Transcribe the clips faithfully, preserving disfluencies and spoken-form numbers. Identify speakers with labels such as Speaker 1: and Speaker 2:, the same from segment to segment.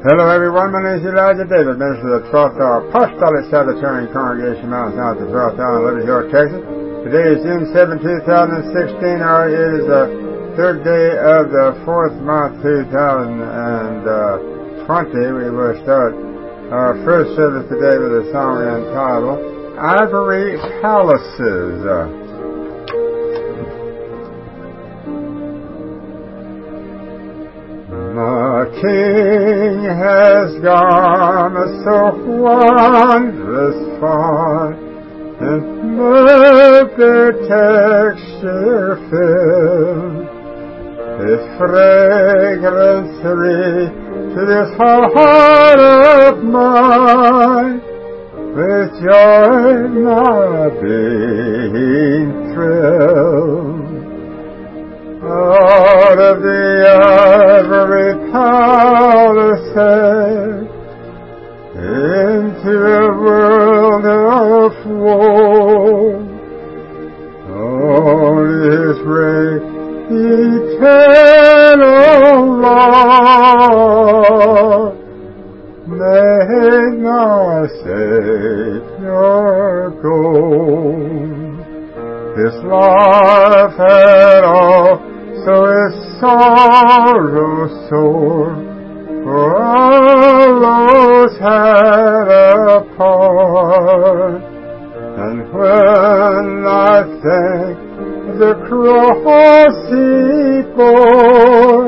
Speaker 1: Hello everyone, my name is Elijah David, minister of the twelfth Hour Apostolic Sabbatarian Congregation, Mount South of twelfth Hour in Liberty, York, Texas. Today is June seventh, two thousand sixteen. Our it is the third day of the fourth month, two thousand twenty. We will start our first service today with a song entitled Ivory Palaces. My King has gone so wondrous far, and murder texture filled, His fragrance reached to this heart of mine, with joy my being thrilled. Out of the ivory palaces, into a world of woe, all is great eternal law, made my Savior go. His life had all, so his sorrow sore, for all those had a part. And when I think the cross he bore,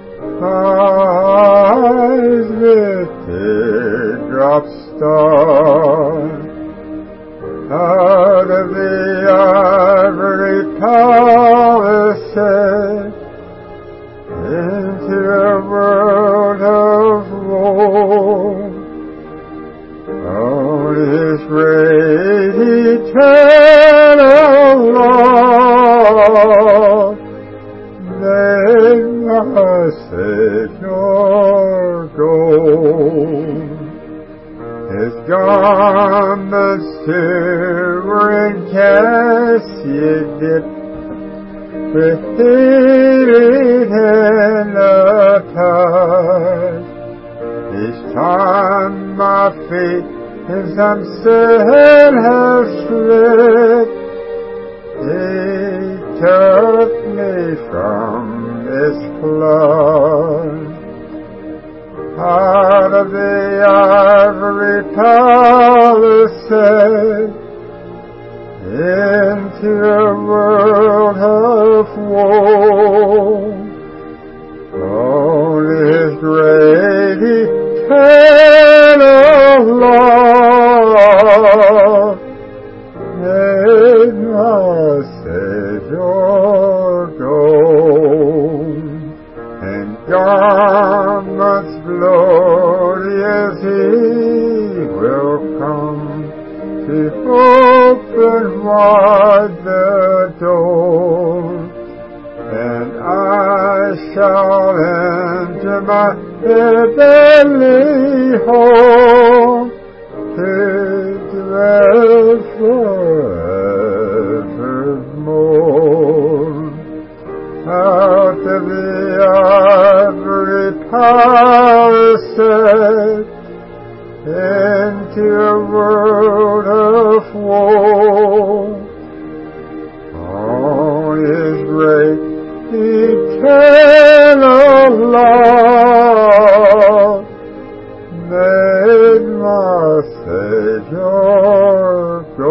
Speaker 1: eyes with teardrops start. Out of the ivory palaces, into a world of woe, all is great eternal law, made my Savior go. His garments too were in cassia dipped, with healing in the touch. Each time my feet in some sin have slipped, He took me from His clutch. Out of the ivory palaces, into a world of woe, all is great eternal law, made my Savior go. And garments glorious He will come, to open wide the door, and I shall enter my heavenly home, to dwell forevermore. Out of the ivory palaces, into a world of woe, all is great eternal law, made my Savior go.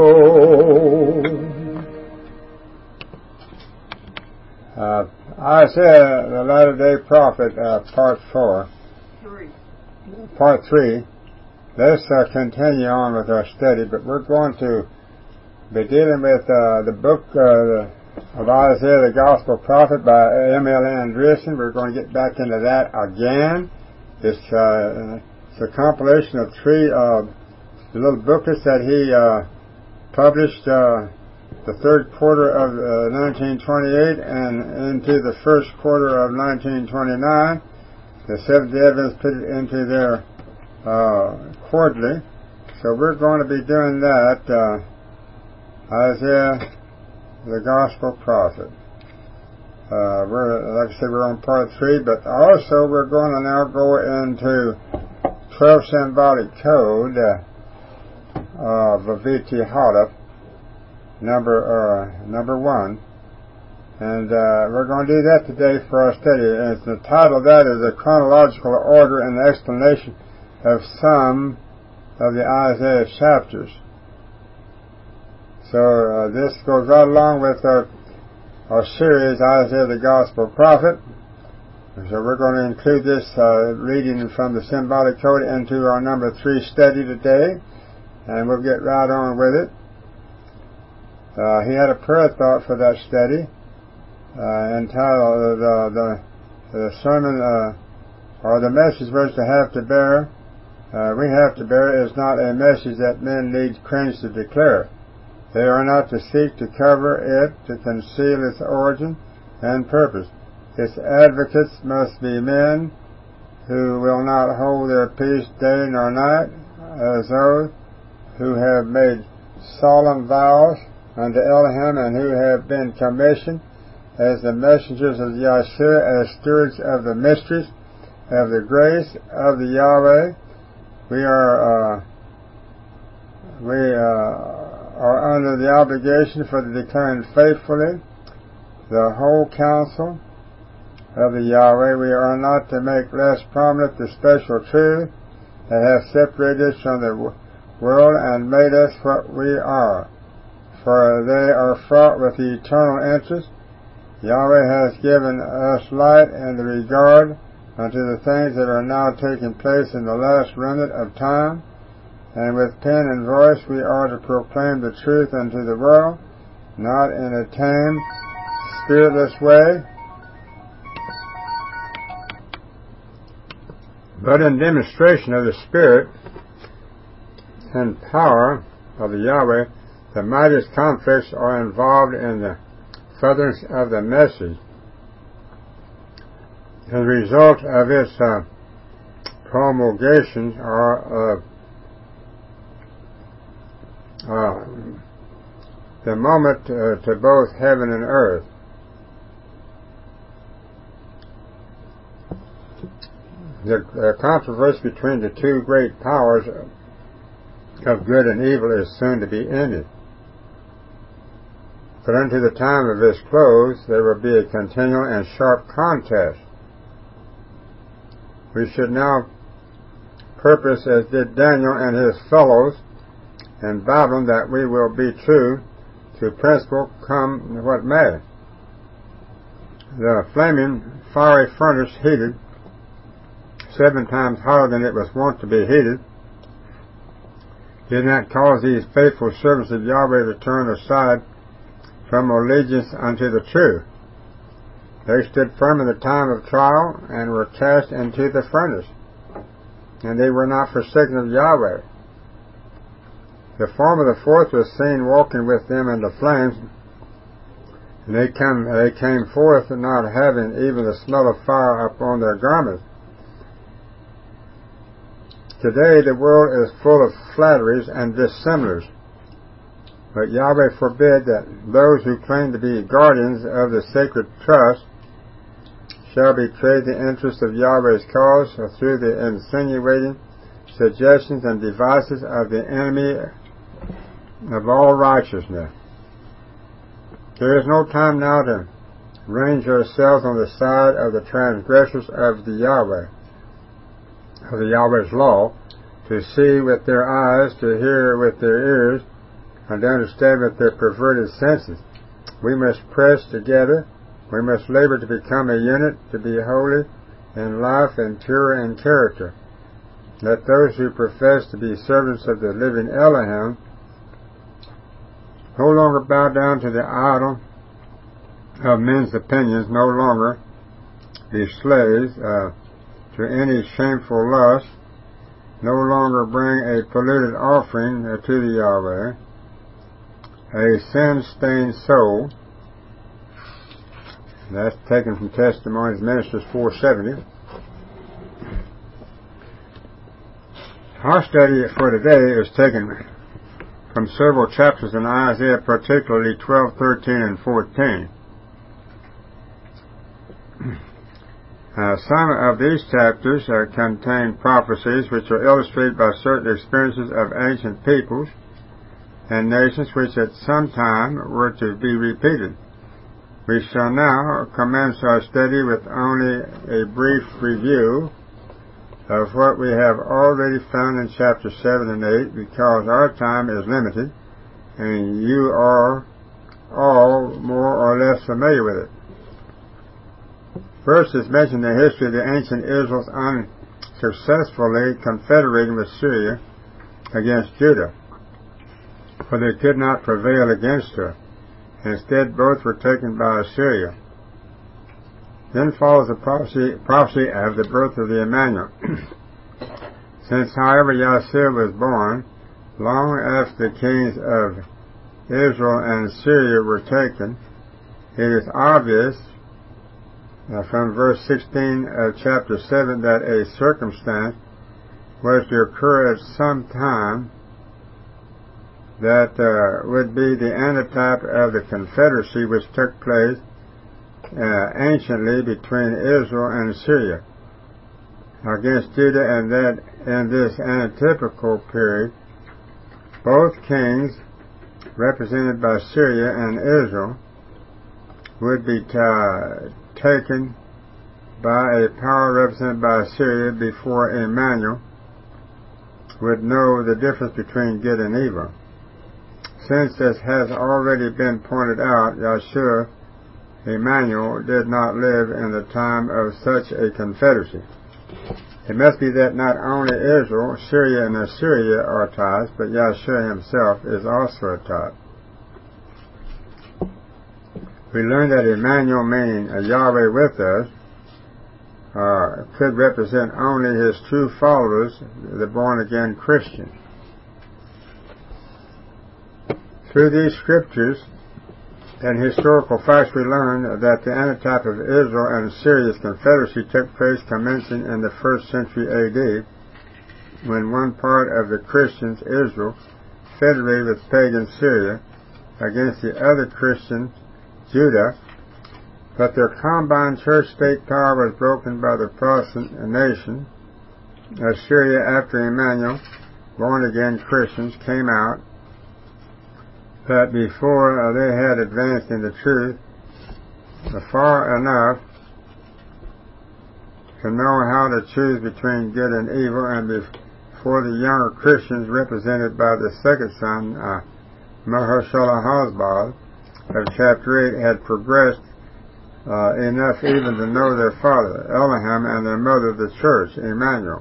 Speaker 1: Uh, Isaiah, the Latter Day Prophet, uh, part four, three. part three. Let's uh, continue on with our study, but we're going to be dealing with uh, the book uh, of Isaiah, the Gospel Prophet by M L Andreessen. We're going to get back into that again. It's, uh, it's a compilation of three uh, little booklets that he uh, published uh, the third quarter of uh, nineteen twenty-eight and into the first quarter of nineteen twenty-nine. The Seventh-day Adventists put it into their Uh, quarterly, so we're going to be doing that. Uh, Isaiah, the Gospel Prophet. Uh, we're, like I said, we're on part three, but also we're going to now go into twelve symbolic code uh, of Viti Hada, number uh, number one, and uh, we're going to do that today for our study. And the title of that is a chronological order and explanation of some of the Isaiah chapters. So uh, this goes right along with our, our series, Isaiah the Gospel Prophet. So we're going to include this uh, reading from the symbolic code into our number three study today, and we'll get right on with it. Uh, he had a prayer thought for that study, uh, entitled uh, the, the sermon, uh, or the message we're to have to bear, uh, we have to bear is not a message that men need cringe to declare. They are not to seek to cover it, to conceal its origin and purpose. Its advocates must be men who will not hold their peace day nor night, as those who have made solemn vows unto Elohim and who have been commissioned as the messengers of Yahshua, as stewards of the mysteries of the grace of the Yahweh. We are uh, we uh, are under the obligation for the declaring faithfully the whole counsel of the Yahweh. We are not to make less prominent the special truth that has separated us from the world and made us what we are, for they are fraught with the eternal interest. Yahweh has given us light in the regard unto the things that are now taking place in the last remnant of time, and with pen and voice we are to proclaim the truth unto the world, not in a tame, spiritless way, but in demonstration of the Spirit and power of the Yahweh. The mightiest conflicts are involved in the furtherance of the message. The result of its uh, promulgations are uh, uh, the moment uh, to both heaven and earth. The uh, controversy between the two great powers of good and evil is soon to be ended. But unto the time of his close there will be a continual and sharp contest. We should now purpose, as did Daniel and his fellows in Babylon, that we will be true to principle, come what may. The flaming fiery furnace, heated seven times hotter than it was wont to be heated, did not cause these faithful servants of Yahweh to turn aside from allegiance unto the truth. They stood firm in the time of trial and were cast into the furnace, and they were not forsaken of Yahweh. The form of the fourth was seen walking with them in the flames, and they come they came forth not having even the smell of fire upon their garments. Today the world is full of flatteries and dissemblers, but Yahweh forbid that those who claim to be guardians of the sacred trust shall betray the interest of Yahweh's cause through the insinuating suggestions and devices of the enemy of all righteousness. There is no time now to range ourselves on the side of the transgressors of the Yahweh, of the Yahweh's law, to see with their eyes, to hear with their ears, and to understand with their perverted senses. We must press together. We must labor to become a unit, to be holy in life and pure in character. Let those who profess to be servants of the living Elohim no longer bow down to the idol of men's opinions, no longer be slaves uh, to any shameful lust, no longer bring a polluted offering uh, to the Yahweh, a sin-stained soul. That's taken from Testimonies Ministers four seventy. Our study for today is taken from several chapters in Isaiah, particularly twelve, thirteen, and fourteen. Uh, some of these chapters uh, contain prophecies which are illustrated by certain experiences of ancient peoples and nations which at some time were to be repeated. We shall now commence our study with only a brief review of what we have already found in chapter seven and eight, because our time is limited and you are all more or less familiar with it. First is mentioned the history of the ancient Israel's unsuccessfully confederating with Syria against Judah, for they could not prevail against her. Instead, both were taken by Assyria. Then follows the prophecy, prophecy of the birth of the Emmanuel. Since, however, Yahshua was born, long after the kings of Israel and Syria were taken, it is obvious uh, from verse sixteen of chapter seven that a circumstance was to occur at some time that uh, would be the antitype of the confederacy which took place uh, anciently between Israel and Syria against Judah, and that in this antitypical period both kings represented by Syria and Israel would be uh, taken by a power represented by Syria before Emmanuel would know the difference between good and evil. Since, as has already been pointed out, Yahshua, Emmanuel, did not live in the time of such a confederacy. It must be that not only Israel, Syria, and Assyria are types, but Yahshua himself is also a type. We learn that Emmanuel, meaning Yahweh with us, uh, could represent only his true followers, the born-again Christians. Through these scriptures and historical facts, we learn that the antitype of Israel and Syria's confederacy took place commencing in the first century A D, when one part of the Christians, Israel, federated with pagan Syria against the other Christian, Judah, but their combined church-state power was broken by the Protestant nation. Assyria, after Emmanuel, born-again Christians, came out, but before uh, they had advanced in the truth uh, far enough to know how to choose between good and evil, and before the younger Christians, represented by the second son, uh, Maher-shalal-Hash-baz, of chapter eight, had progressed uh, enough even to know their father, Elohim, and their mother, the church, Emmanuel.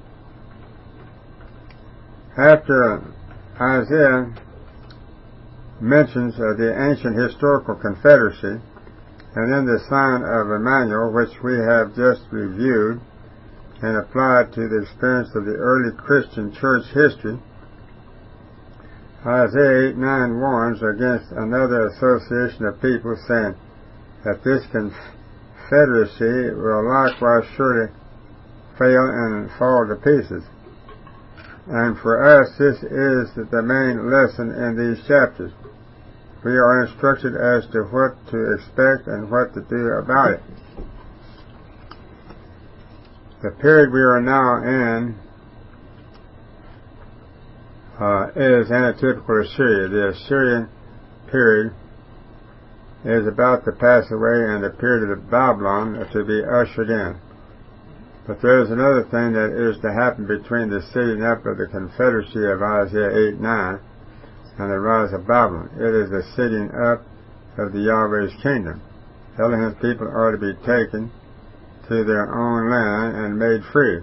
Speaker 1: After Isaiah mentions uh, the ancient historical confederacy, and then the sign of Emmanuel, which we have just reviewed and applied to the experience of the early Christian church history, Isaiah eight nine warns against another association of people, saying that this confederacy will likewise surely fail and fall to pieces. And for us, this is the main lesson in these chapters. We are instructed as to what to expect and what to do about it. The period we are now in Uh, is antitypical of Syria. The Assyrian period is about to pass away and the period of Babylon to be ushered in. But there is another thing that is to happen between the setting up of the confederacy of Isaiah eight nine and the rise of Babylon. It is the setting up of the Yahweh's kingdom. Elohim's people are to be taken to their own land and made free.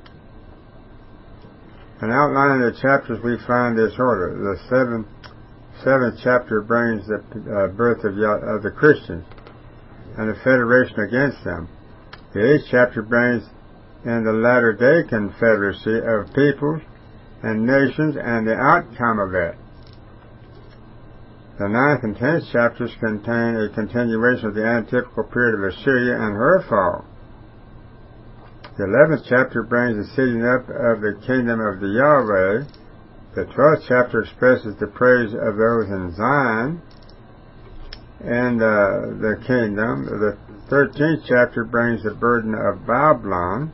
Speaker 1: In outlining the chapters, we find this order. The seventh, seventh chapter brings the uh, birth of, of the Christians and the federation against them. The eighth chapter brings in the latter-day confederacy of peoples and nations and the outcome of it. The ninth and tenth chapters contain a continuation of the antitypical period of Assyria and her fall. The eleventh chapter brings the setting up of the kingdom of the Yahweh. The twelfth chapter expresses the praise of those in Zion and uh, the kingdom. The thirteenth chapter brings the burden of Babylon.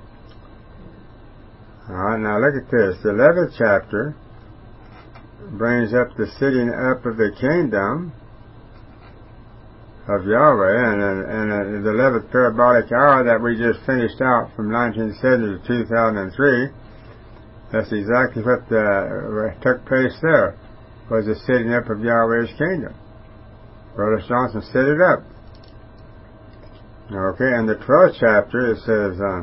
Speaker 1: Alright, now look at this. The eleventh chapter brings up the sitting up of the kingdom of Yahweh, and, and, and the eleventh parabolic hour that we just finished out from nineteen seventy to two thousand three, that's exactly what uh, took place there, was the sitting up of Yahweh's kingdom. Brother Johnson set it up. Okay, and the twelfth chapter, it says, uh,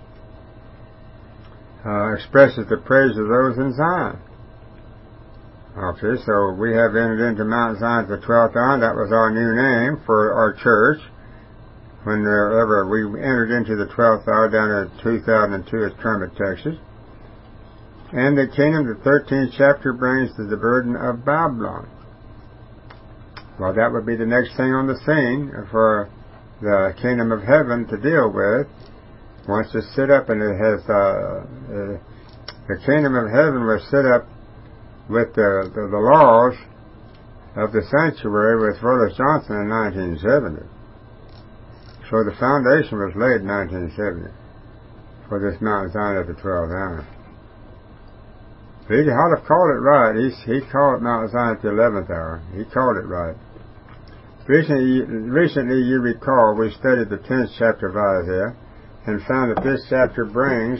Speaker 1: uh, expresses the praise of those in Zion. Okay, so we have entered into Mount Zion the twelfth hour. That was our new name for our church. Whenever we entered into the twelfth hour down in two thousand two at Kermit, Texas. And the kingdom, the thirteenth chapter, brings to the burden of Babylon. Well, that would be the next thing on the scene for the kingdom of heaven to deal with. Wants to sit up, and it has, uh, uh, the kingdom of heaven was set up with the, the, the laws of the sanctuary with Brother Johnson in nineteen seventy. So the foundation was laid in nineteen seventy for this Mount Zion at the twelfth hour. He ought to have called it right. He, he called it Mount Zion at the eleventh hour. He called it right. Recently, recently, you recall, we studied the tenth chapter of Isaiah and found that this chapter brings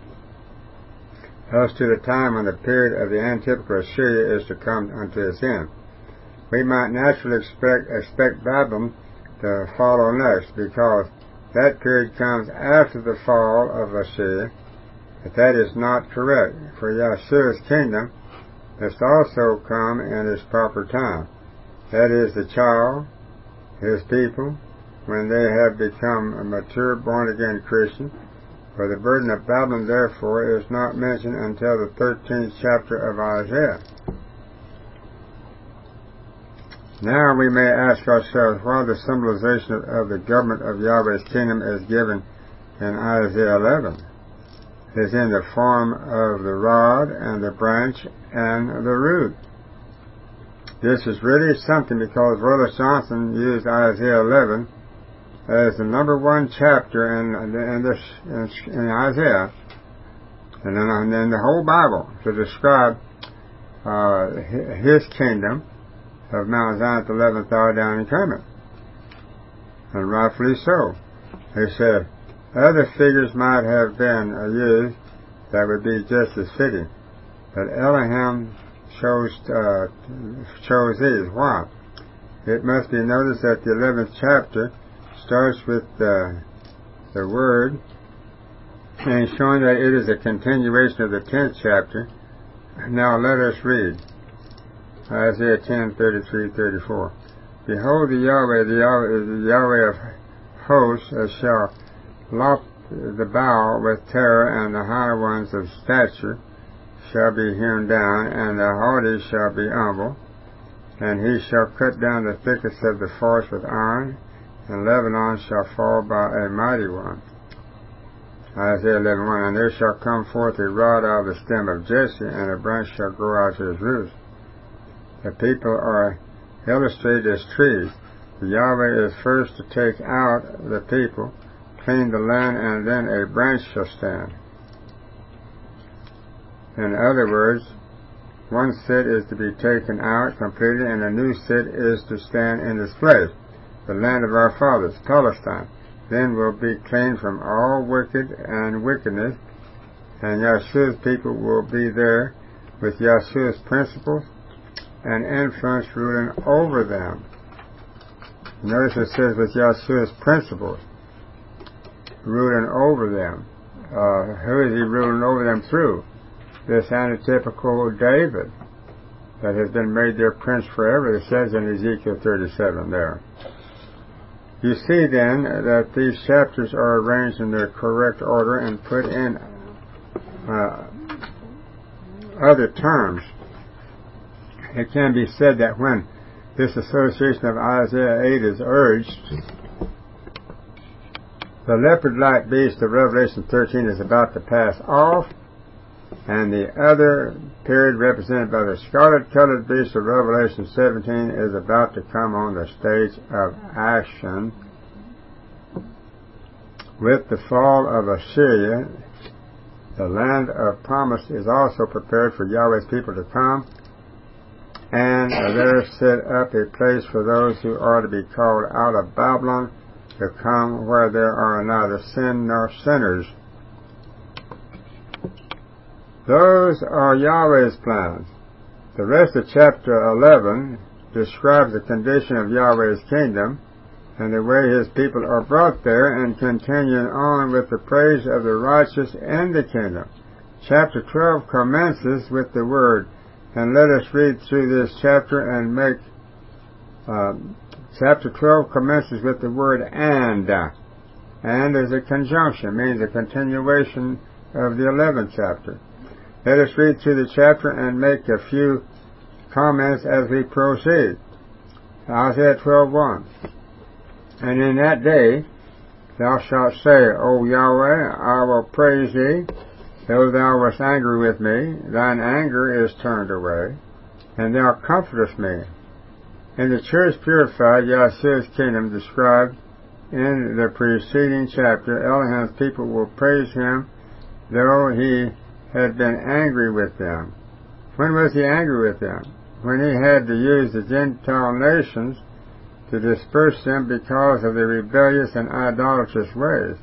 Speaker 1: us to the time when the period of the antitypical Assyria is to come unto its end. We might naturally expect, expect Babylon to follow next, because that period comes after the fall of Assyria, but that is not correct, for Yahshua's kingdom must also come in its proper time. That is, the child, his people, when they have become a mature, born-again Christian. For the burden of Babylon, therefore, is not mentioned until the thirteenth chapter of Isaiah. Now we may ask ourselves why the symbolization of the government of Yahweh's kingdom is given in Isaiah eleven. It is in the form of the rod and the branch and the root. This is really something, because Brother Johnson used Isaiah eleven as the number one chapter in, in, this, in, in Isaiah, and then in the whole Bible, to describe uh, his kingdom of Mount Zion at the eleventh hour down in Kermit. And rightfully so. He said other figures might have been used that would be just as fitting, but Elohim chose, uh, chose these. Why? It must be noticed that the eleventh chapter starts with the, the word, and showing that it is a continuation of the tenth chapter. Now let us read Isaiah ten, thirty-three, thirty-four. Behold, the Yahweh, the Yahweh, the Yahweh of hosts, uh, shall lop the bough with terror, and the high ones of stature shall be hewn down, and the haughty shall be humble, and he shall cut down the thickets of the forest with iron, and Lebanon shall fall by a mighty one. Isaiah eleven one. And there shall come forth a rod out of the stem of Jesse, and a branch shall grow out of his roots. The people are illustrated as trees. The Yahweh is first to take out the people, clean the land, and then a branch shall stand. In other words, one sit is to be taken out completely, and a new sit is to stand in its place. The land of our fathers, Palestine, then will be cleaned from all wicked and wickedness, and Yahshua's people will be there with Yahshua's principles and influence ruling over them. Notice it says with Yahshua's principles ruling over them. Uh, who is he ruling over them through? This antitypical David that has been made their prince forever. It says in Ezekiel thirty-seven there. You see then that these chapters are arranged in their correct order and put in uh, other terms. It can be said that when this association of Isaiah eight is urged, the leopard-like beast of Revelation thirteen is about to pass off, and the other period represented by the scarlet-colored beast of Revelation seventeen is about to come on the stage of action With the fall of Assyria, the land of promise is also prepared for Yahweh's people to come, and there set up a place for those who are to be called out of Babylon to come where there are neither sin nor sinners. Those are Yahweh's plans. The rest of chapter eleven describes the condition of Yahweh's kingdom and the way his people are brought there, and continuing on with the praise of the righteous in the kingdom. Chapter twelve commences with the word, and let us read through this chapter and make, uh, chapter twelve commences with the word and. And is a conjunction, means a continuation of the eleventh chapter. Let us read through the chapter and make a few comments as we proceed. Isaiah twelve one. And in that day thou shalt say, O Yahweh, I will praise thee, though thou wast angry with me, thine anger is turned away, and thou comfortest me. In the church purified, Yahshua's kingdom described in the preceding chapter, Elohim's people will praise him, though he had been angry with them. When was he angry with them? When he had to use the Gentile nations to disperse them because of their rebellious and idolatrous ways.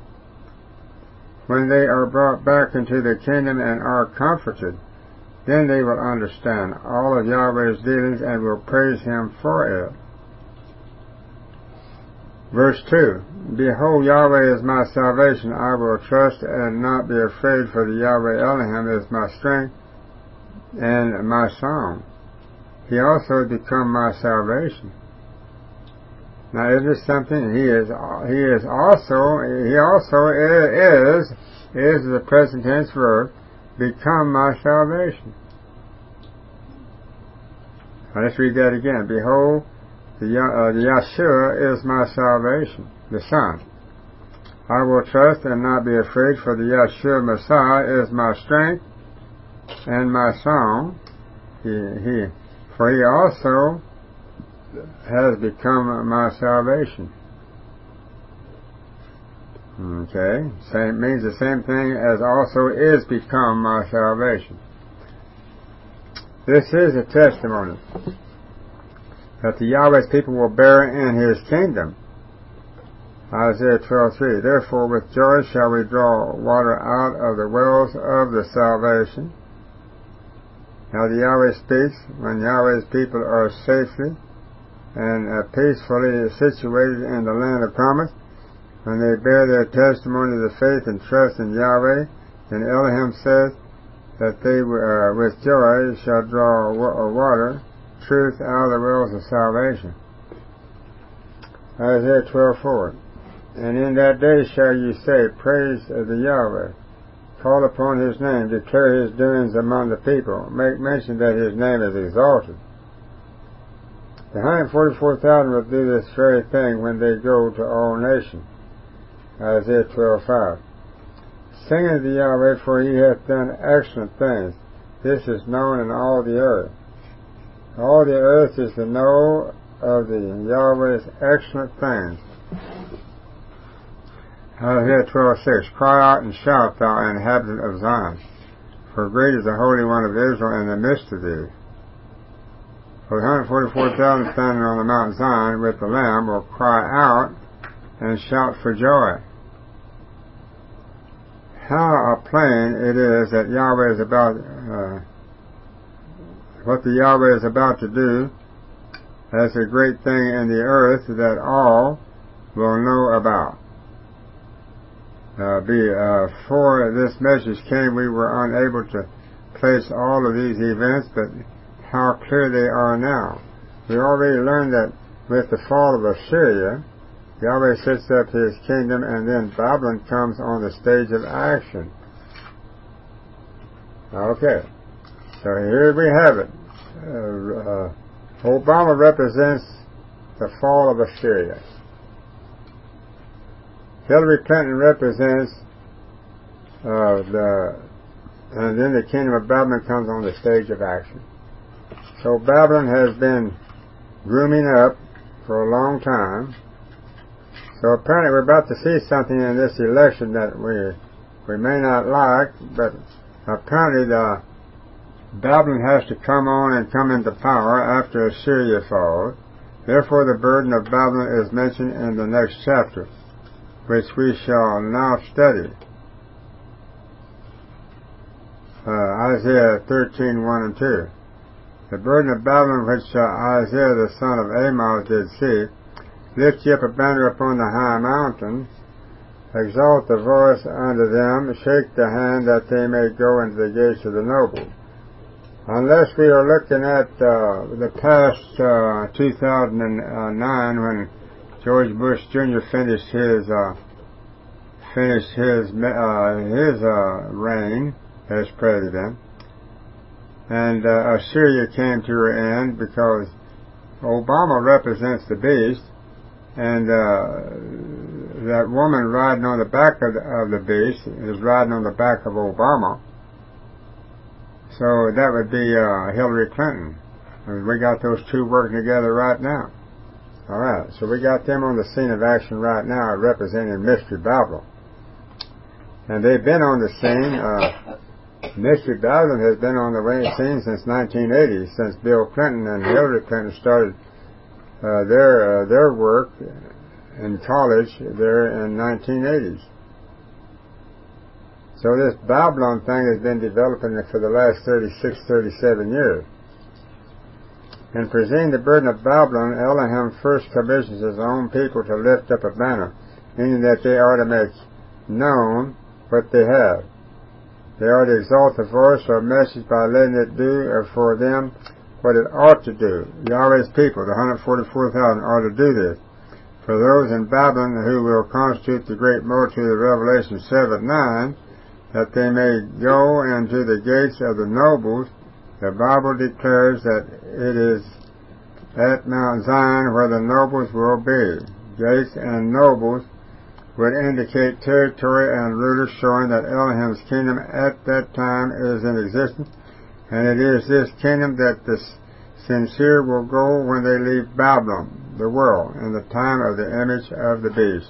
Speaker 1: When they are brought back into the kingdom and are comforted, then they will understand all of Yahweh's dealings and will praise him for it. Verse two. Behold, Yahweh is my salvation. I will trust and not be afraid, for the Yahweh Elohim is my strength and my song. He also has become my salvation. Now, isn't this something? He is. He is also. He also is. Is the present tense verb. Become my salvation. Now, let's read that again. Behold, the, uh, the Yahshua is my salvation, the Son. I will trust and not be afraid, for the Yahshua Messiah is my strength and my song. He, he, for he also has become my salvation. Okay, same means the same thing as also is become my salvation. This is a testimony that the Yahweh's people will bear in his kingdom. Isaiah twelve three. Therefore with joy shall we draw water out of the wells of the salvation. Now the Yahweh speaks when Yahweh's people are safely and uh, peacefully situated in the land of promise, when they bear their testimony of the faith and trust in Yahweh, then Elohim says that they uh, with joy shall draw water, truth, out of the wells of salvation. Isaiah twelve four. And in that day shall you say, praise the Yahweh, call upon his name, declare his doings among the people, make mention that his name is exalted. The one hundred forty-four thousand will do this very thing when they go to all nations. Isaiah twelve five. Sing unto Yahweh, for he hath done excellent things. This is known in all the earth. All the earth is to know of the Yahweh's excellent things. Isaiah twelve six. Cry out and shout, thou inhabitant of Zion, for great is the Holy One of Israel in the midst of thee. For the one hundred forty-four thousand standing on the Mount Zion with the Lamb will cry out and shout for joy. How plain it is that Yahweh is about, uh, what the Yahweh is about to do as a great thing in the earth that all will know about. Uh, be, uh, before this message came, we were unable to place all of these events, but how clear they are now. We already learned that with the fall of Assyria, Yahweh sets up his kingdom, and then Babylon comes on the stage of action. Okay, so here we have it. Uh, uh, Obama represents the fall of Assyria. Hillary Clinton represents uh, the, and then the kingdom of Babylon comes on the stage of action. So Babylon has been grooming up for a long time, So apparently we're about to see something in this election that we we may not like, but apparently the Babylon has to come on and come into power after Assyria falls. Therefore the burden of Babylon is mentioned in the next chapter, which we shall now study. Uh, Isaiah thirteen, one and two. The burden of Babylon which uh, Isaiah the son of Amos did see, lift ye up a banner upon the high mountains, exalt the voice unto them, shake the hand that they may go into the gates of the noble. Unless we are looking at uh, the past uh, two thousand nine when George Bush Junior finished his uh, finished his uh, his uh, reign as president, and uh, Assyria came to her end because Obama represents the beast, and uh, that woman riding on the back of the, of the beast is riding on the back of Obama. So that would be uh, Hillary Clinton. And we got those two working together right now. All right, so we got them on the scene of action right now, representing Mystery Babylon. And they've been on the scene. Uh, Mystery Babylon has been on the scene since nineteen eighty, since Bill Clinton and Hillary Clinton started uh, their uh, their work in college there in nineteen eighties. So this Babylon thing has been developing for the last thirty-six, thirty-seven years. In presenting the burden of Babylon, Elohim first commissions his own people to lift up a banner, meaning that they are to make known what they have. They are to exalt the voice or message by letting it do for them what it ought to do. Yahweh's people, the one hundred forty-four thousand, are to do this. For those in Babylon who will constitute the great multitude of Revelation seven nine, that they may go into the gates of the nobles, the Bible declares that it is at Mount Zion where the nobles will be. Gates and nobles would indicate territory and rulers, showing that Elohim's kingdom at that time is in existence, and it is this kingdom that the sincere will go when they leave Babylon, the world, in the time of the image of the beast.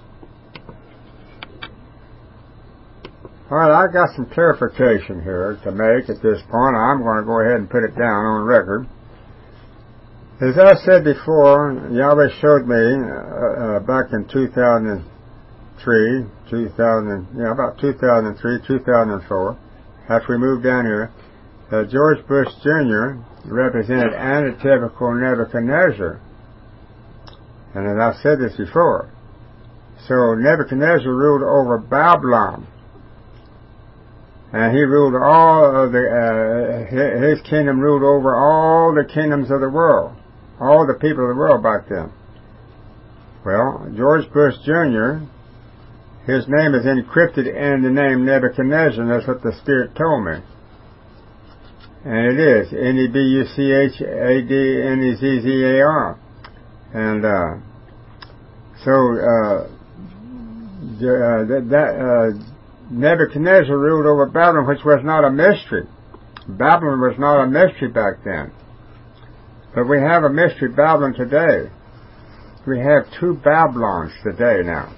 Speaker 1: All right, I've got some clarification here to make at this point. I'm going to go ahead and put it down on record. As I said before, Yahweh showed me uh, uh, back in two thousand three, two thousand, yeah, about two thousand three, two thousand four, after we moved down here, that George Bush Junior represented antitypical Nebuchadnezzar. And as I've said this before, so Nebuchadnezzar ruled over Babylon. And he ruled all of the, uh, his kingdom ruled over all the kingdoms of the world, all the people of the world back then. Well, George Bush Junior, his name is encrypted in the name Nebuchadnezzar, and that's what the Spirit told me. And it is N E B U C H A D N E Z Z A R. And uh, so uh, uh, that, that uh, Nebuchadnezzar ruled over Babylon, which was not a mystery. Babylon was not a mystery back then. But we have a mystery Babylon today. We have two Babylons today now.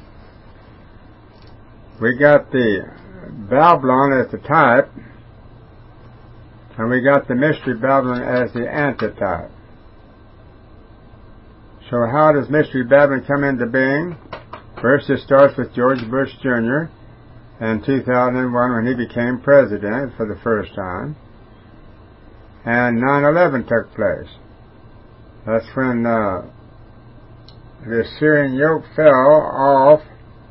Speaker 1: We got the Babylon as the type, and we got the mystery Babylon as the antitype. So how does mystery Babylon come into being? First, it starts with George Bush Junior in two thousand one when he became president for the first time, and nine eleven took place. That's when uh, the Assyrian yoke fell off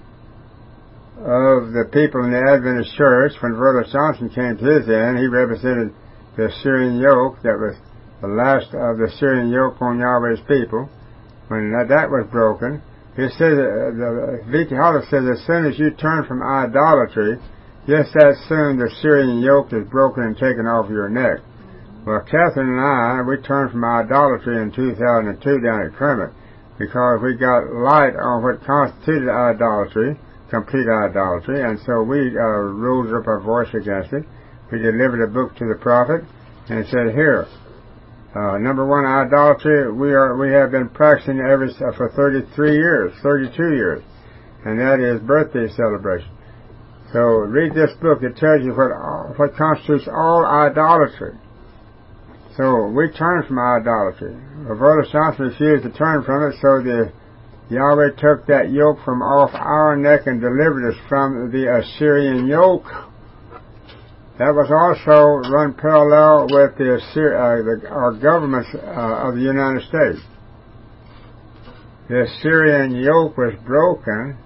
Speaker 1: of the people in the Adventist Church. When Brother Johnson came to his end, he represented the Assyrian yoke that was the last of the Assyrian yoke on Yahweh's people. When that, that was broken, he says, uh, the V T Hollis says, as soon as you turn from idolatry, just that soon the Assyrian yoke is broken and taken off your neck. Well, Catherine and I, we turned from idolatry in two thousand two down at Kermit because we got light on what constituted idolatry, complete idolatry, and so we uh, rose up our voice against it. We delivered a book to the prophet and said, here, uh, number one, idolatry, we are we have been practicing ever uh, for thirty-three years, thirty-two years. and that is birthday celebration. So read this book. It tells you what what constitutes all idolatry. So we turn from idolatry. The Protestants refused to turn from it, so the Yahweh took that yoke from off our neck and delivered us from the Assyrian yoke. That was also run parallel with the, Assyri- uh, the our governments uh, of the United States. The Assyrian yoke was broken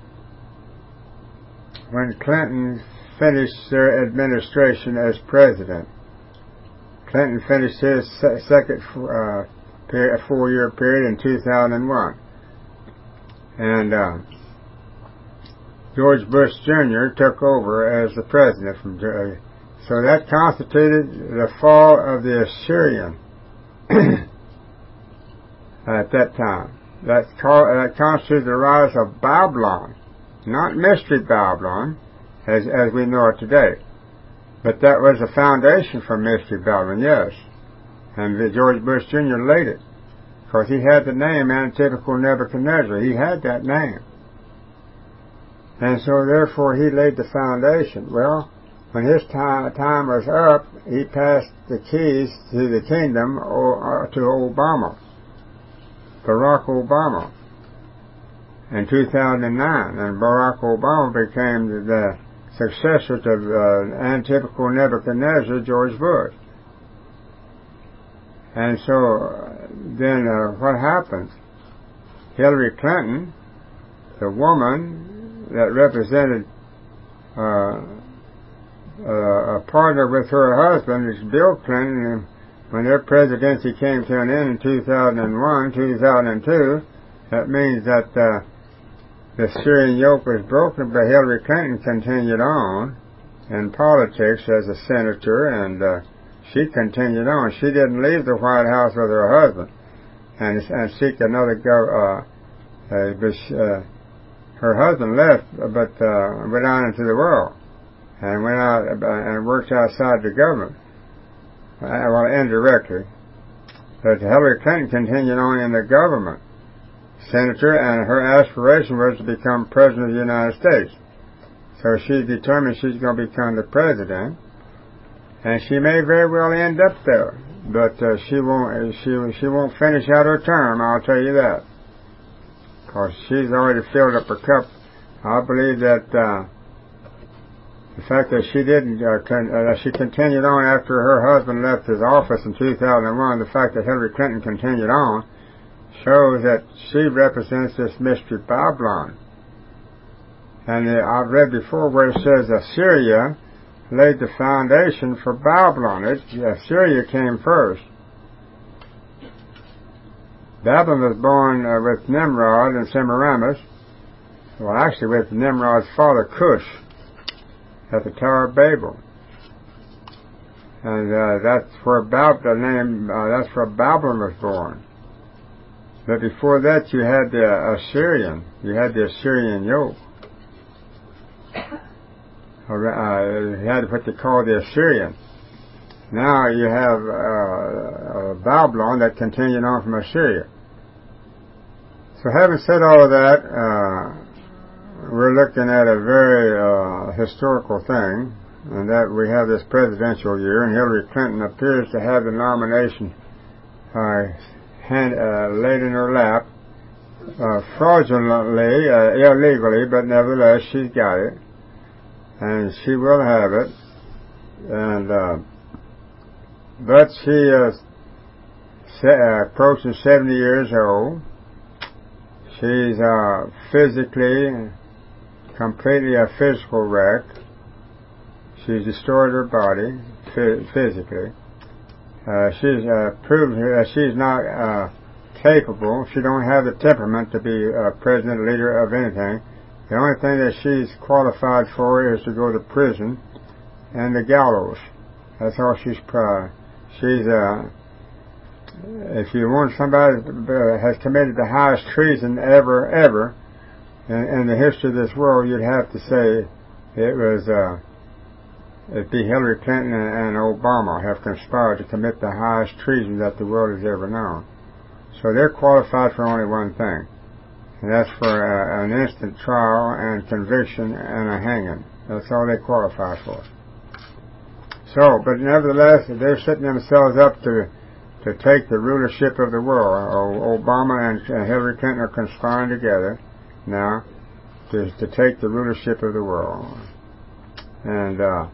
Speaker 1: when Clinton finished their administration as president. Clinton finished his second uh, period, four-year period in two thousand one. And uh, George Bush Junior took over as the president. From uh, So that constituted the fall of the Assyrian at that time. That, called, that constituted the rise of Babylon, not Mystery Babylon, as, as we know it today. But that was the foundation for Mystery Babylon, yes. And George Bush Junior laid it, because he had the name Antipater Nebuchadnezzar. He had that name. And so therefore he laid the foundation. Well, when his time, time was up, he passed the keys to the kingdom or, uh, to Obama, Barack Obama, in two thousand nine. And Barack Obama became the successor to uh, Antipater Nebuchadnezzar, George Bush. And so uh, then uh, what happened? Hillary Clinton, the woman that represented uh, Uh, a partner with her husband is Bill Clinton, and when their presidency came to an end in two thousand one, two thousand two, that means that uh, the Syrian yoke was broken, but Hillary Clinton continued on in politics as a senator, and uh, she continued on. She didn't leave the White House with her husband and, and seek another go. Uh, uh, but she, uh, her husband left, but uh, went on into the world. And went out and worked outside the government, well, indirectly. But Hillary Clinton continued on in the government, senator, and her aspiration was to become president of the United States. So she determined she's going to become the president, and she may very well end up there. But uh, she won't. She she won't finish out her term. I'll tell you that, because she's already filled up her cup. I believe that. Uh, The fact that she didn't, uh, con- uh, she continued on after her husband left his office in two thousand one, the fact that Hillary Clinton continued on shows that she represents this Mystery Babylon. And uh, I've read before where it says Assyria laid the foundation for Babylon. It, Assyria came first. Babylon was born uh, with Nimrod and Semiramis, well actually with Nimrod's father Cush, at the Tower of Babel, and uh, that's where Bab- the name uh, that's where Babylon was born. But before that, you had the Assyrian. You had the Assyrian yoke. Uh, you had what they call the Assyrian. Now you have uh, uh, Babylon that continued on from Assyria. So, having said all of that. Uh, We're looking at a very uh, historical thing, and that we have this presidential year, and Hillary Clinton appears to have the nomination uh, hand, uh, laid in her lap, uh, fraudulently, uh, illegally, but nevertheless she's got it, and she will have it. And uh, but she is uh, approaching seventy years old. She's uh, physically. completely a physical wreck. She's destroyed her body physically. Uh, she's uh, proved that she's not uh, capable. She don't have the temperament to be a president, leader of anything. The only thing that she's qualified for is to go to prison and the gallows. That's all she's. Uh, she's. Uh, if you want somebody that has committed the highest treason ever, ever. In, in the history of this world, you'd have to say it was uh, it'd be Hillary Clinton and, and Obama have conspired to commit the highest treason that the world has ever known. So they're qualified for only one thing, And that's for a, an instant trial and conviction and a hanging. That's all they qualify for. So, but nevertheless, they're setting themselves up to to take the rulership of the world. Obama and Hillary Clinton are conspiring together now to, to take the rulership of the world. And, uh,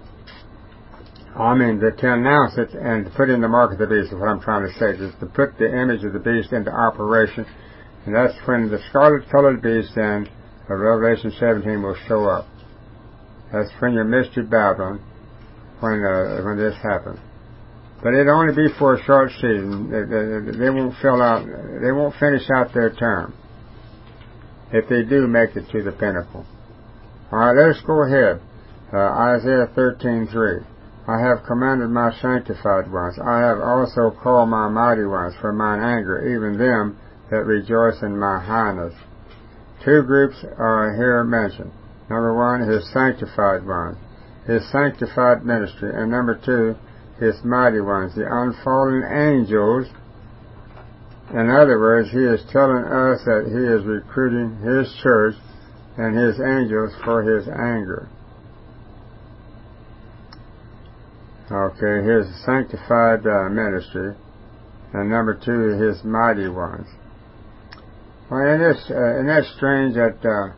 Speaker 1: I mean, to, to announce it and to put in the mark of the beast is what I'm trying to say, is to put the image of the beast into operation. And that's when the scarlet-colored beast then of Revelation seventeen will show up. That's when your mystery Babylon, when uh, when this happens. But it'll only be for a short season. They, they, they won't fill out. They won't finish out their term if they do make it to the pinnacle. All right, let's go ahead. Uh, Isaiah thirteen three. I have commanded my sanctified ones. I have also called my mighty ones for mine anger, even them that rejoice in my highness. Two groups are here mentioned. Number one, his sanctified ones, his sanctified ministry, and number two, his mighty ones, the unfallen angels. In other words, he is telling us that he is recruiting his church and his angels for his anger. Okay, his sanctified uh, ministry, and number two, his mighty ones. Well, and it's, uh, and that's strange that uh,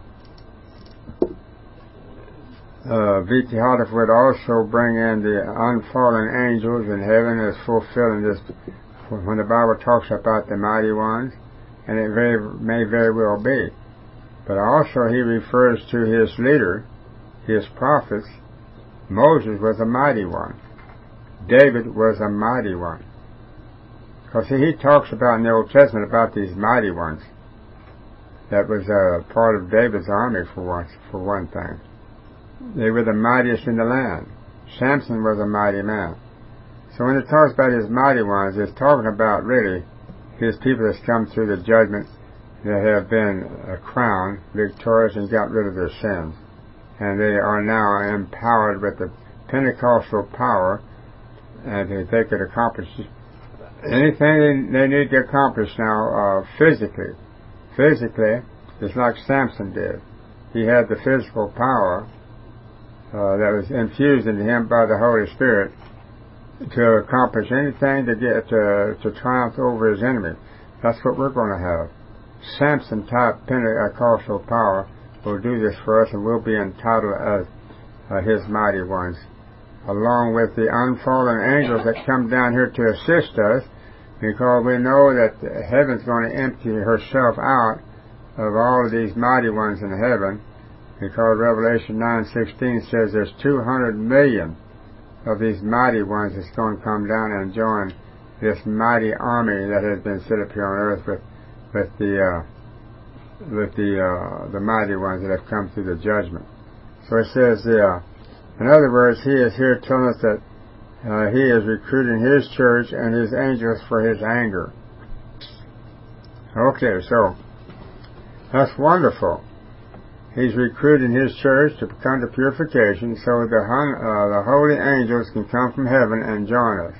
Speaker 1: uh, V T Houghton would also bring in the unfallen angels in heaven as fulfilling this, when the Bible talks about the mighty ones, and it very, may very well be. But also he refers to his leader, his prophets. Moses was a mighty one. David was a mighty one. Because he talks about in the Old Testament about these mighty ones. That was a uh, part of David's army for one, for one thing. They were the mightiest in the land. Samson was a mighty man. So when it talks about his mighty ones, it's talking about really his people that's come through the judgment that have been uh, crowned, victorious, and got rid of their sins. And they are now empowered with the Pentecostal power, and they could accomplish anything they need to accomplish now uh, physically. Physically, it's like Samson did. He had the physical power uh, that was infused into him by the Holy Spirit to accomplish anything to get to, to triumph over his enemy. That's what we're going to have. Samson-type Pentecostal power will do this for us, and we'll be entitled as uh, his mighty ones, along with the unfallen angels that come down here to assist us, because we know that heaven's going to empty herself out of all of these mighty ones in heaven, because Revelation nine sixteen says there's two hundred million of these mighty ones that's going to come down and join this mighty army that has been set up here on earth with with the uh, with the uh, the mighty ones that have come through the judgment. So it says, uh, in other words, he is here telling us that Uh, he is recruiting his church and his angels for his anger. Okay, so that's wonderful. He's recruiting his church to come to purification so the, uh, the holy angels can come from heaven and join us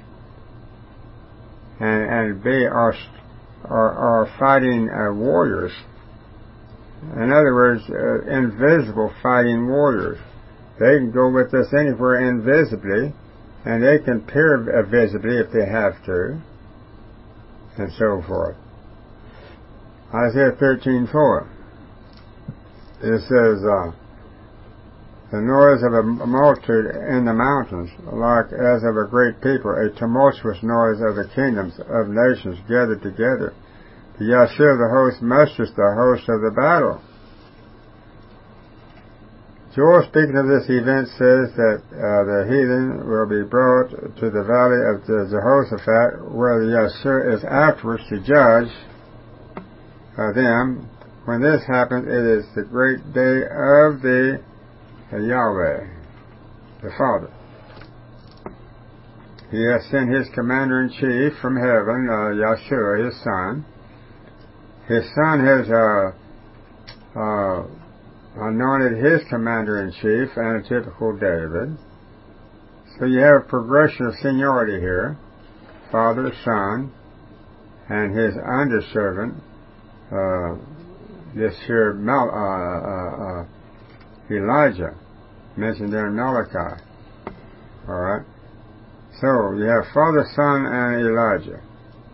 Speaker 1: and, and be our, our, our fighting uh, warriors. In other words, uh, invisible fighting warriors. They can go with us anywhere invisibly, and they can appear visibly if they have to, and so forth. Isaiah thirteen four. It says, uh, the noise of a multitude in the mountains, like as of a great people, a tumultuous noise of the kingdoms of nations gathered together. The Yahshua of the host musters the host of the battle. Joel, speaking of this event, says that uh, the heathen will be brought to the valley of the Jehoshaphat, where the Yahshua is afterwards to judge uh, them. When this happens, it is the great day of the uh, Yahweh, the Father. He has sent his commander-in-chief from heaven, uh, Yahshua, his son. His son has uh, uh, anointed his commander-in-chief, and a typical David. So you have a progression of seniority here. Father, Son, and his underservant, uh, this here Mal, uh, uh, uh, Elijah, mentioned there in Malachi. All right. So you have Father, Son, and Elijah,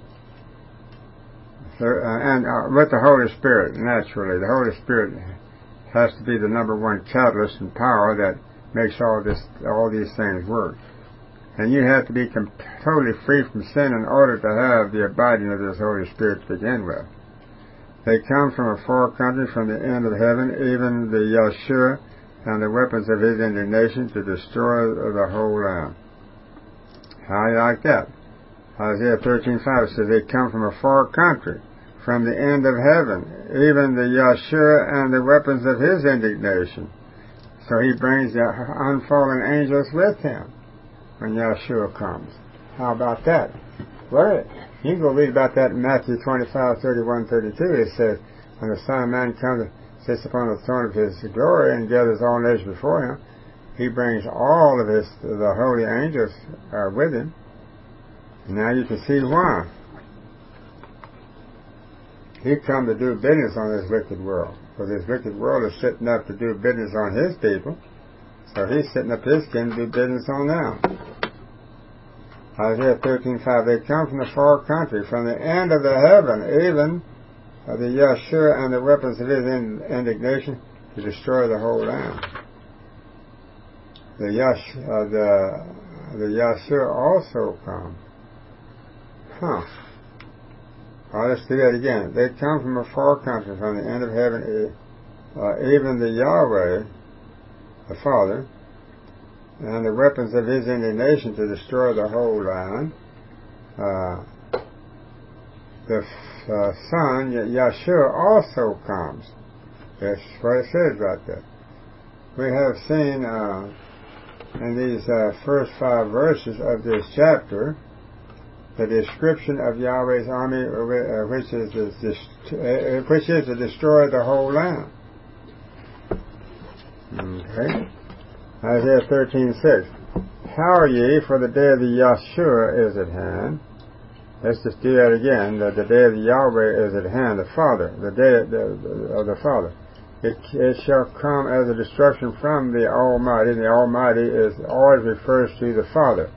Speaker 1: so, uh, and uh, with the Holy Spirit. Naturally, the Holy Spirit has to be the number one catalyst and power that makes all this, all these things work. And you have to be com- totally free from sin in order to have the abiding of this Holy Spirit to begin with. They come from a far country, from the end of heaven, even the Yahshua and the weapons of his indignation to destroy the whole land. How do you like that? Isaiah thirteen five says they come from a far country, from the end of heaven, even the Yahshua and the weapons of his indignation. So he brings the unfallen angels with him when Yahshua comes. How about that? Well, you can go read about that in Matthew twenty-five, thirty-one, thirty-two. It says, when the Son of Man comes, sits upon the throne of his glory and gathers all nations before him, he brings all of his, the holy angels are with him. Now you can see why. He come to do business on this wicked world. Because this wicked world is sitting up to do business on his people. So he's sitting up his kin to do business on them. Isaiah thirteen five, they come from the far country, from the end of the heaven, even uh, the Yahshua and the weapons of his indignation to destroy the whole land. The Yash, uh, the the Yahshua also come. Huh. Well, let's do that again. They come from a far country, from the end of heaven, uh, even the Yahweh, the Father, and the weapons of his indignation to destroy the whole land. Uh, the uh, Son, Yahshua, also comes. That's what it says right there. We have seen uh, in these uh, first five verses of this chapter the description of Yahweh's army, uh, which is to, uh, which is to destroy the whole land. Okay. Isaiah thirteen six. How are ye, for the day of the Yahshua is at hand. Let's just do that again. That the day of the Yahweh is at hand, the Father, the day of the, of the Father. It, it shall come as a destruction from the Almighty. And the Almighty is always refers to the Father.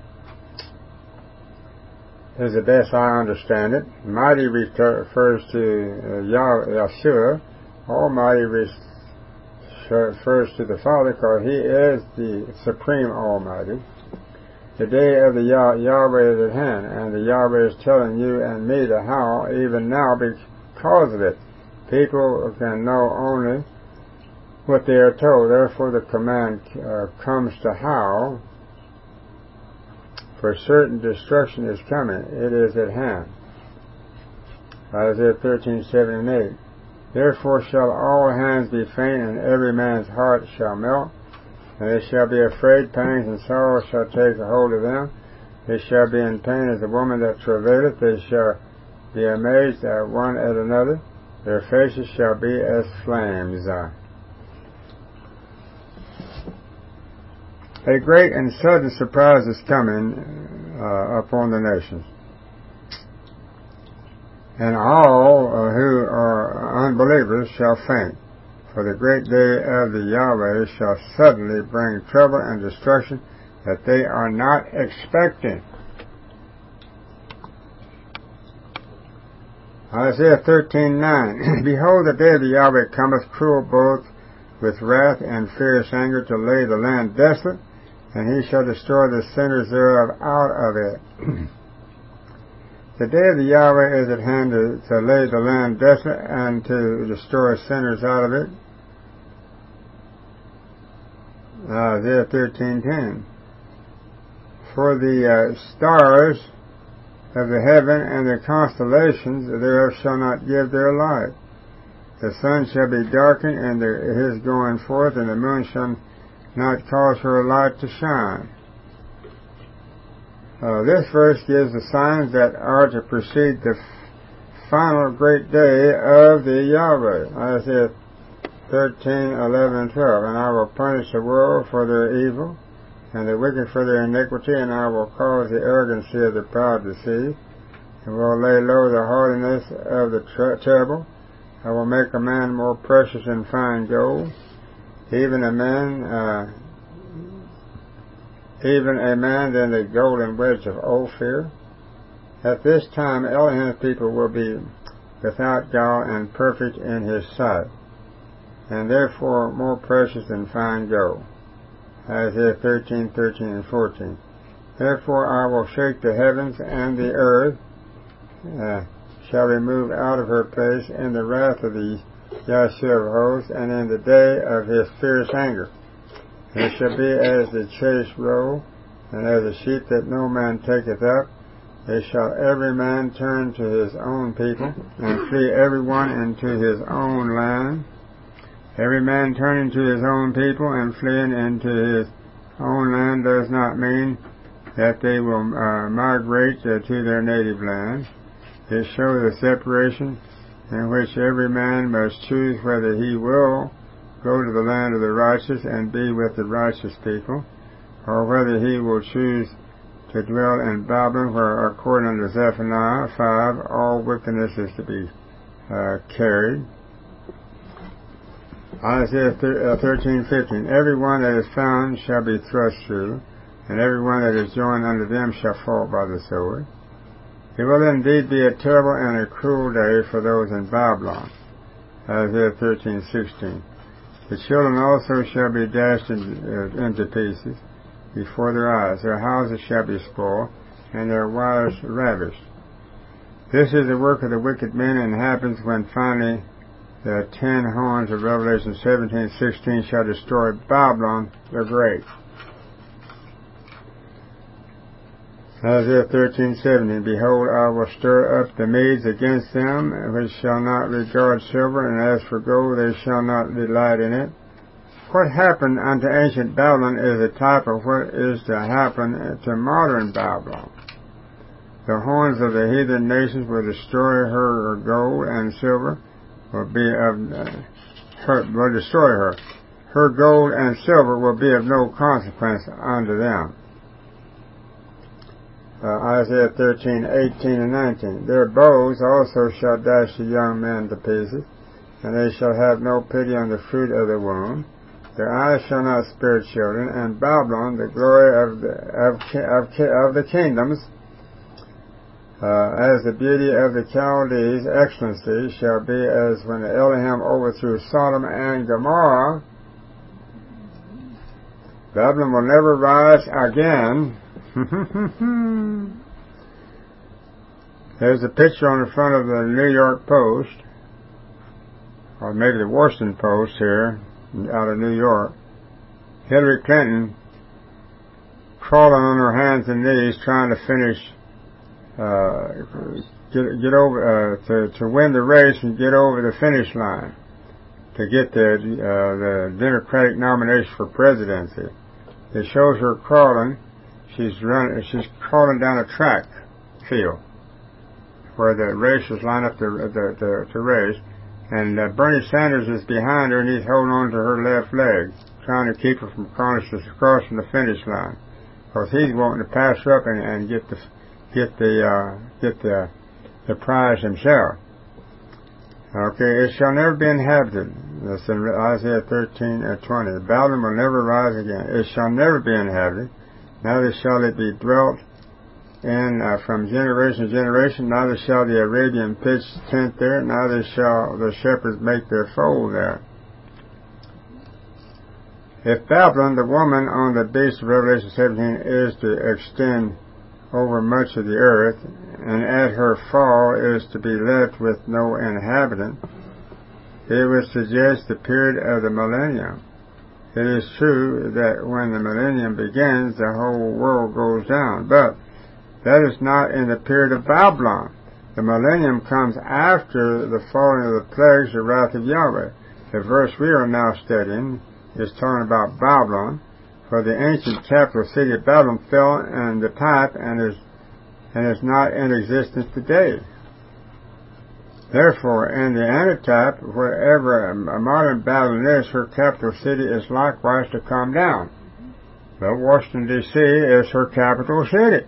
Speaker 1: Is the best I understand it. Mighty refers to uh, Yahshua. Almighty refers to the Father, because he is the supreme Almighty. The day of the Yah- Yahweh is at hand, and the Yahweh is telling you and me the how, even now, because of it. People can know only what they are told. Therefore, the command uh, comes to how. For certain destruction is coming. It is at hand. Isaiah thirteen seven and eight. Therefore shall all hands be faint, and every man's heart shall melt. And they shall be afraid, pangs and sorrow shall take a hold of them. They shall be in pain as a woman that travaileth. They shall be amazed at one at another. Their faces shall be as flames. A great and sudden surprise is coming uh, upon the nations. And all uh, who are unbelievers shall faint. For the great day of the Yahweh shall suddenly bring trouble and destruction that they are not expecting. Isaiah thirteen nine. Behold, the day of the Yahweh cometh, cruel both with wrath and fierce anger, to lay the land desolate, and he shall destroy the sinners thereof out of it. The day of the Yahweh is at hand to, to lay the land desolate and to destroy sinners out of it. Isaiah thirteen ten. For the uh, stars of the heaven and the constellations thereof shall not give their light. The sun shall be darkened and the, his going forth, and the moon shall not cause her light to shine. Uh, this verse gives the signs that are to precede the f- final great day of the Yahweh. Isaiah thirteen eleven and twelve. And I will punish the world for their evil, and the wicked for their iniquity, and I will cause the arrogancy of the proud to cease, and will lay low the haughtiness of the tre- terrible, I will make a man more precious than fine gold, even a man, uh, even a man than the golden wedge of Ophir. At this time Elohim's people will be without guile and perfect in his sight, and therefore more precious than fine gold. Isaiah thirteen, thirteen and fourteen. Therefore I will shake the heavens, and the earth uh, shall remove out of her place in the wrath of the Yahshua of hosts, and in the day of his fierce anger. It shall be as the chase roe, and as a sheep that no man taketh up. They shall every man turn to his own people, and flee every one into his own land. Every man turning to his own people and fleeing into his own land does not mean that they will uh, migrate uh, to their native land. It shows the separation in which every man must choose whether he will go to the land of the righteous and be with the righteous people, or whether he will choose to dwell in Babylon, where, according to Zephaniah five, all wickedness is to be uh, carried. Isaiah thirteen, fifteen. Every one that is found shall be thrust through, and every one that is joined unto them shall fall by the sword. It will indeed be a terrible and a cruel day for those in Babylon. Isaiah thirteen, sixteen. The children also shall be dashed in, uh, into pieces before their eyes. Their houses shall be spoiled, and their wives ravished. This is the work of the wicked men, and happens when finally the ten horns of Revelation seventeen, sixteen shall destroy Babylon the Great. Isaiah thirteen, seventeen. Behold, I will stir up the Medes against them, which shall not regard silver, and as for gold, they shall not delight in it. What happened unto ancient Babylon is a type of what is to happen to modern Babylon. The horns of the heathen nations will destroy her gold, and silver will be of uh, her, will destroy her. Her gold and silver will be of no consequence unto them. Uh, Isaiah thirteen, eighteen and nineteen. Their bows also shall dash the young men to pieces, and they shall have no pity on the fruit of the womb. Their eyes shall not spare children, and Babylon, the glory of the, of, of, of the kingdoms, uh, as the beauty of the Chaldees' excellency, shall be as when Elohim overthrew Sodom and Gomorrah. Babylon will never rise again. There's a picture on the front of the New York Post, or maybe the Washington Post here, out of New York. Hillary Clinton crawling on her hands and knees trying to finish, uh, get, get over, uh, to, to win the race and get over the finish line to get the, uh, the Democratic nomination for presidency. It shows her crawling. She's running, she's crawling down a track field where the racers line up to, to, to, to race. And uh, Bernie Sanders is behind her, and he's holding on to her left leg, trying to keep her from crossing the finish line, because he's wanting to pass her up and, and get the get the uh, get the the prize himself. Okay, it shall never be inhabited. That's in Isaiah thirteen, twenty. Babylon will never rise again. It shall never be inhabited. Neither shall it be dwelt in uh, from generation to generation. Neither shall the Arabian pitch tent there, neither shall the shepherds make their fold there. If Babylon, the woman on the beast of Revelation seventeen, is to extend over much of the earth, and at her fall is to be left with no inhabitant, it would suggest the period of the millennium. It is true that when the millennium begins, the whole world goes down, but that is not in the period of Babylon. The millennium comes after the falling of the plagues, the wrath of Yahweh. The verse we are now studying is talking about Babylon, for the ancient capital city of Babylon fell in the pipe and is and is not in existence today. Therefore, in the antitype, wherever a modern Babylon is, her capital city is likewise to come down. But Washington, D C is her capital city.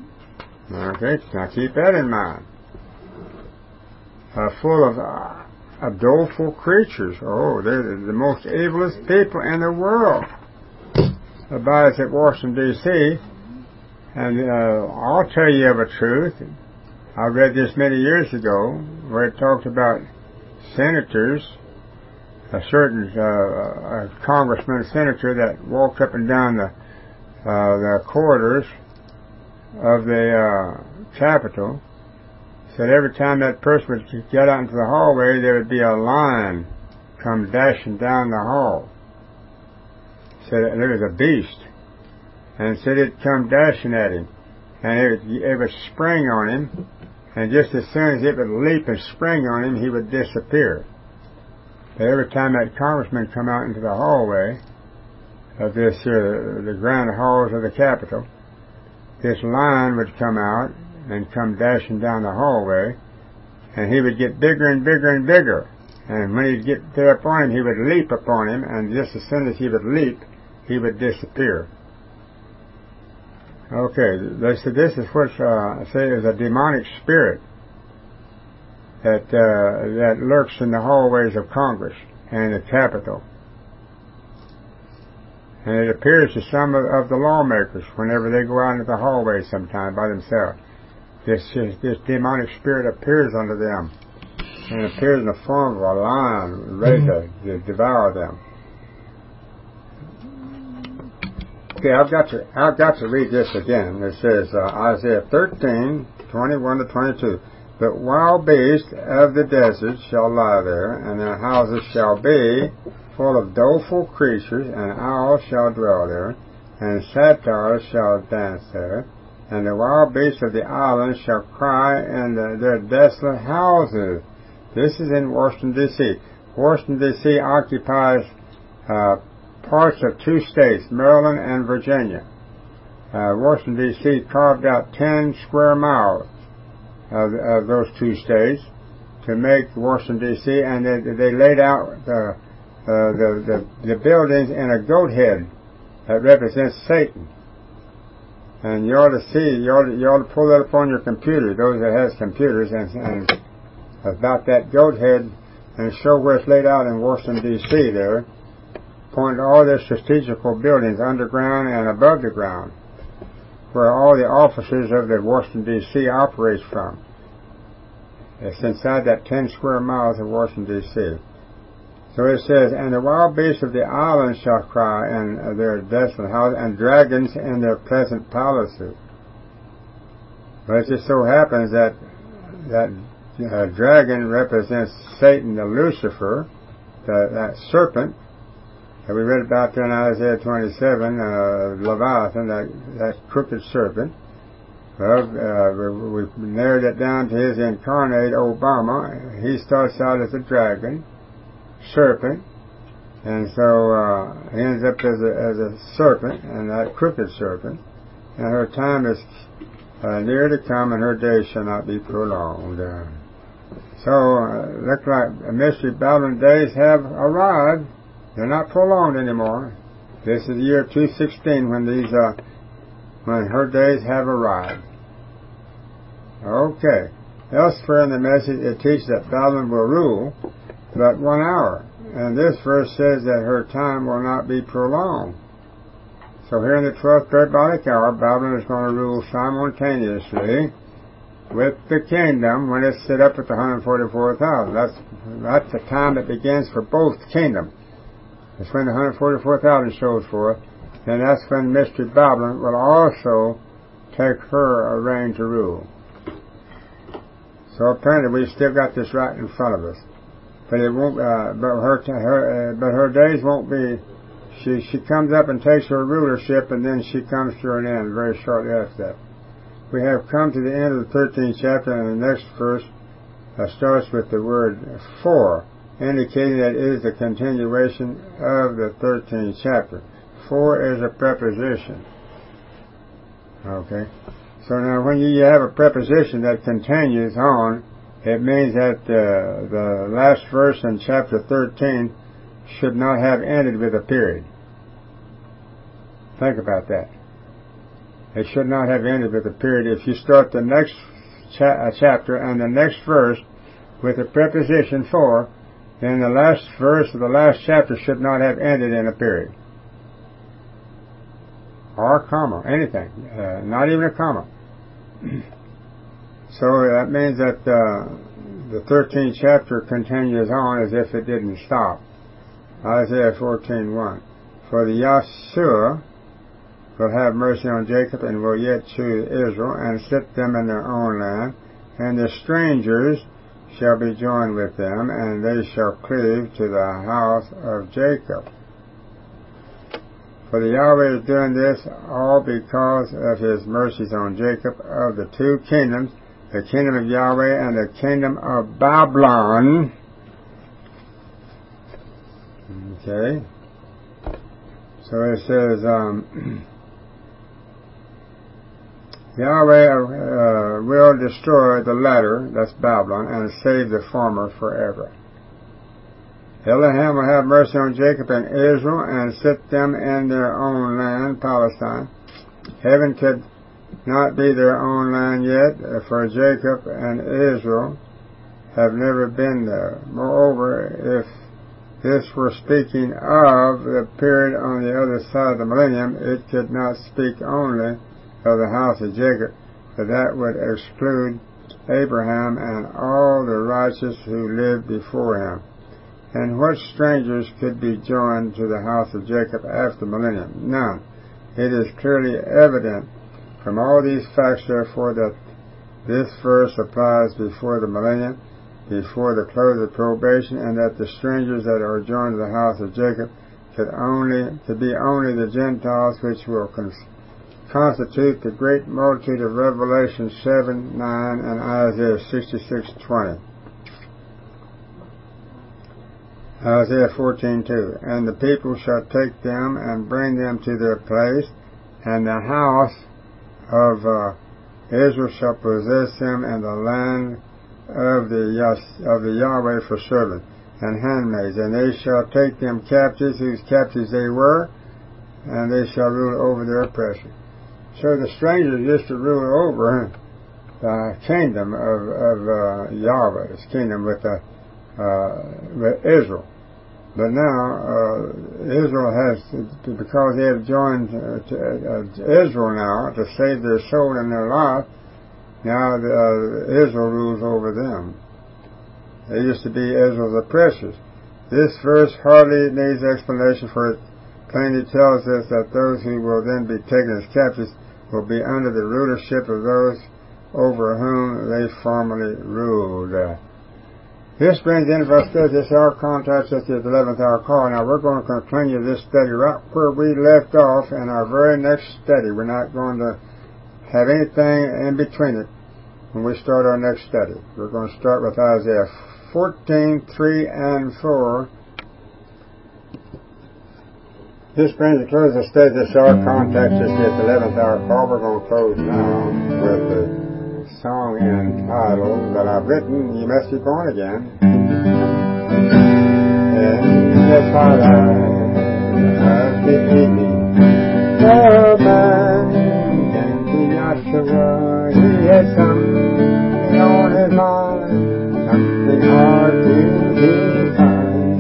Speaker 1: Okay, now keep that in mind. Uh, full of uh, of doleful creatures. Oh, they're the most evilest people in the world. About us at Washington, D C, and uh, I'll tell you of a truth. I read this many years ago, where it talked about senators, a certain uh, a congressman, a senator that walked up and down the uh, the corridors of the uh, Capitol, said every time that person would get out into the hallway, there would be a line come dashing down the hall. Said there was a beast, and said it'd come dashing at him, and it would, it would spring on him, and just as soon as it would leap and spring on him, he would disappear. But every time that congressman come out into the hallway of this here, the grand halls of the Capitol, this line would come out and come dashing down the hallway, and he would get bigger and bigger and bigger. And when he'd get there upon him, he would leap upon him, and just as soon as he would leap, he would disappear. Okay, they said this is what uh, say is a demonic spirit that uh, that lurks in the hallways of Congress and the Capitol. And it appears to some of, of the lawmakers whenever they go out into the hallways sometime by themselves. This, this, this demonic spirit appears unto them, and appears in the form of a lion ready to, to devour them. Okay, I've got to I've got to read this again. It says uh, Isaiah thirteen, twenty-one to twenty-two. But wild beasts of the desert shall lie there, and their houses shall be full of doleful creatures, and owls shall dwell there, and satyrs shall dance there, and the wild beasts of the islands shall cry in the, their desolate houses. This is in Washington, D C Washington, D C occupies uh, parts of two states, Maryland and Virginia. Uh, Washington, D C carved out ten square miles of, of those two states to make Washington, D C, and they, they laid out the, uh, the, the, the buildings in a goat head that represents Satan. And you ought to see, you ought to, you ought to pull that up on your computer, those that has computers, and, and about that goat head, and show where it's laid out in Washington, D C there, point to all their strategical buildings underground and above the ground, where all the offices of the Washington, D C operates from. It's inside that ten square miles of Washington, D C So it says, and the wild beasts of the islands shall cry in their desolate houses, and dragons in their pleasant palaces. But it just so happens that that uh, dragon represents Satan, the Lucifer, the, that serpent that we read about there in Isaiah twenty-seven, uh, Leviathan, that, that crooked serpent. Well, uh, we, we narrowed it down to his incarnate, Obama. He starts out as a dragon, serpent, and so uh, he ends up as a, as a serpent, and that crooked serpent. And her time is uh, near to come, and her days shall not be prolonged. Uh, so, uh, look like Mystery Babylon days have arrived. They're not prolonged anymore. This is the year two sixteen when these, uh, when her days have arrived. Okay. Elsewhere in the message, it teaches that Babylon will rule but one hour. And this verse says that her time will not be prolonged. So here in the twelfth parabolic hour, Babylon is going to rule simultaneously with the kingdom when it's set up with the one hundred forty-four thousand. That's, that's the time that begins for both kingdoms. It's when the one hundred forty-four thousand shows forth, and that's when Mystery Babylon will also take her reign to rule. So apparently we've still got this right in front of us. But it won't. Uh, but her, her, uh, but her days won't be. She she comes up and takes her rulership, and then she comes to an end very shortly after that. We have come to the end of the thirteenth chapter, and the next verse uh, starts with the word "for," indicating that it is the continuation of the thirteenth chapter. For is a preposition. Okay. So now, when you have a preposition that continues on, it means that uh, the last verse in chapter thirteen should not have ended with a period. Think about that. It should not have ended with a period. If you start the next cha- chapter and the next verse with a preposition for, then the last verse of the last chapter should not have ended in a period. Or a comma, anything. Uh, not even a comma. So that means that uh, the thirteenth chapter continues on as if it didn't stop. Isaiah fourteen one. For the Yahshua will have mercy on Jacob and will yet choose Israel and set them in their own land, and the strangers shall be joined with them, and they shall cleave to the house of Jacob. For the Yahweh is doing this all because of his mercies on Jacob of the two kingdoms, the kingdom of Yahweh and the kingdom of Babylon. Okay. So it says, um, Yahweh uh, will destroy the latter, that's Babylon, and save the former forever. Elohim will have mercy on Jacob and Israel and set them in their own land, Palestine. Heaven could not be their own land yet, for Jacob and Israel have never been there. Moreover, if this were speaking of the period on the other side of the millennium, it could not speak only of the house of Jacob, but that would exclude Abraham and all the righteous who lived before him. And what strangers could be joined to the house of Jacob after millennium? None. It is clearly evident from all these facts, therefore, that this verse applies before the millennium, before the close of probation, and that the strangers that are joined to the house of Jacob could only to be only the Gentiles, which will cons- constitute the great multitude of Revelation seven nine and Isaiah sixty-six twenty. Isaiah fourteen two. And the people shall take them and bring them to their place, and the house of uh, Israel shall possess them in the land of the Yah- of the Yahweh for servants and handmaids, and they shall take them captives, whose captives they were, and they shall rule over their oppressors. So the strangers used to rule over the kingdom of, of uh, Yahweh's kingdom with the uh, with Israel. But now, uh, Israel has, because they have joined uh, to, uh, Israel now to save their soul and their life, now the, uh, Israel rules over them. They used to be Israel's oppressors. This verse hardly needs explanation, for it plainly tells us that those who will then be taken as captives will be under the rulership of those over whom they formerly ruled. Uh, This brings in for us this hour contact at the eleventh hour call. Now we're going to continue this study right where we left off in our very next study. We're not going to have anything in between it when we start our next study. We're going to start with Isaiah fourteen three and four. This brings to close the study this hour contact at the eleventh hour call. We're going to close now with the song entitled that I've written, You Must Be Born Again. And that's how I've been eating. The man can be Yahshua. He has something on his mind, something hard to define.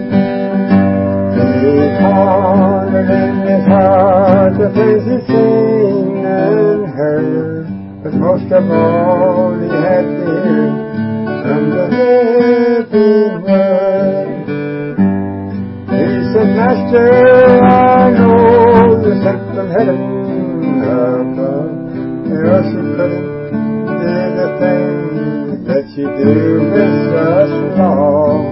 Speaker 1: He's pondered in his heart the things he's seen and heard. But most of all, he had to hear from the living word. He said, Master, I know you sent from heaven above, else you couldn't do the things that you do with such love.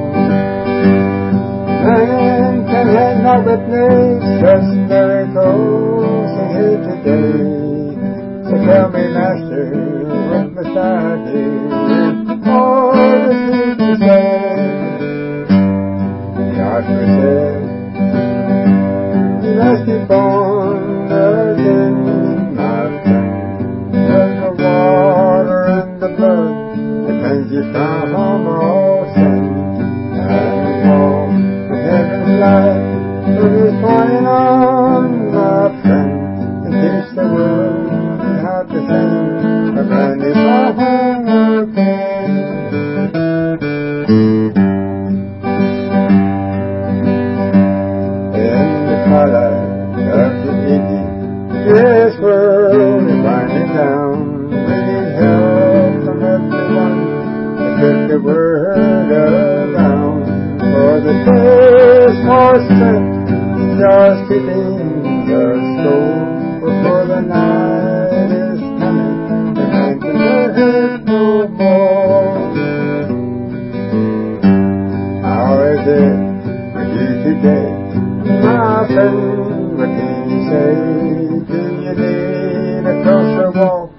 Speaker 1: Man can have no witness such miracles in here today. So tell me, Master, what must I do? All the things you said, Joshua said, you must be born again, my friend. There's the water and the blood that cleanse you from all sin. And walk in heaven's light, so you're pointing on, my friend, and teach the world to sing a brand new song. will